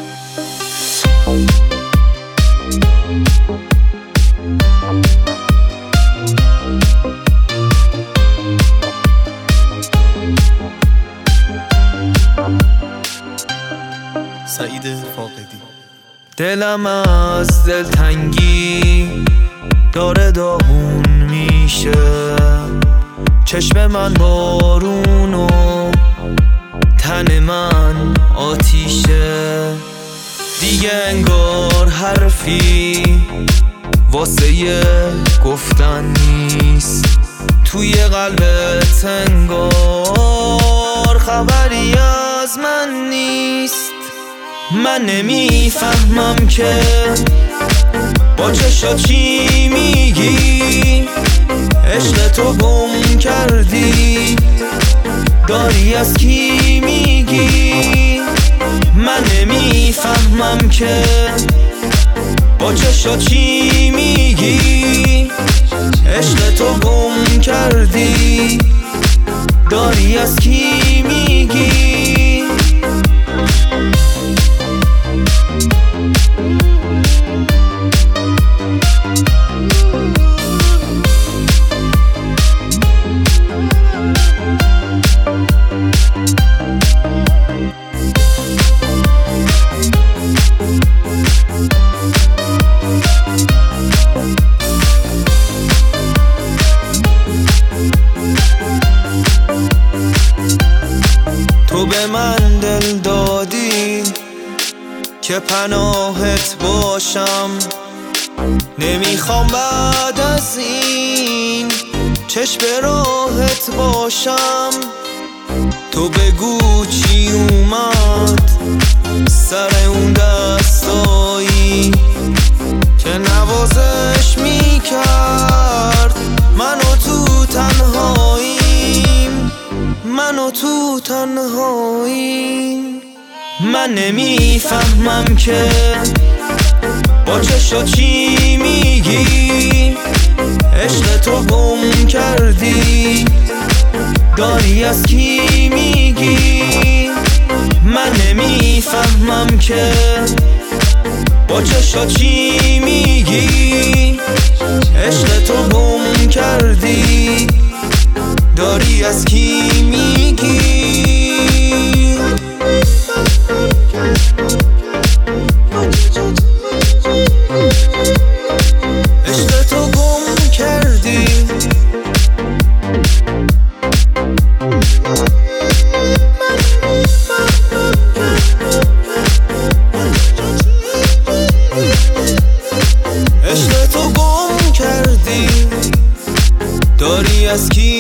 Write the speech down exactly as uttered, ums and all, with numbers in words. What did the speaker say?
سعید فاقدی. دلم از دلتنگی داره داغون میشه، چشم من بارون و تن من آتیشه. دیگه انگار حرفی واسه گفتن نیست، توی قلبت انگار خبری از من نیست. من نمیفهمم که با چشات چی میگی، عشق تو گم کردی، داری از کی میگی. من نمیفهمم که با چشات چی میگی، عشق تو گم کردی، داری از کی میگی. تو به من دل دادی که پناهت باشم، نمیخوام بعد از این چشم به راهت باشم. تو بگو چی اومد سر اون دستایی که نوازش میکرد منو تو تنهاییم، منو تو تنهاییم. من نمیفهمم که با چشات چی میگی، عشق تو گم کردی، داری از کی میگی. من نمیفهمم که با چشات چی میگی، عشق تو گم کردی، داری از کی میگی. عشق تو گم کردی، عشق تو گم کردی، داری از کی